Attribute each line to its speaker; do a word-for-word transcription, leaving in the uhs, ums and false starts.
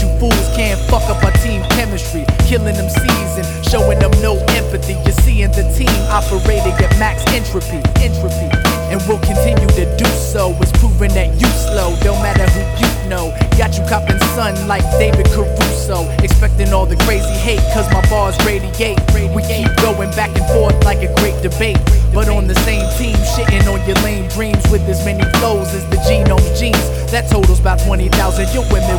Speaker 1: you fools can't fuck up our team chemistry. Killing them C's and showing them no empathy. You're seeing the team operating at max entropy, entropy. And we'll continue to do so. It's proven that you slow, don't matter who you know. Got you copping sun like David Caruso, expecting all the crazy hate cause my bars radiate. We keep going back and forth like a great debate, but on the same team, shitting on your lame dreams with as many flows as the genome genes. That totals about twenty thousand. Your women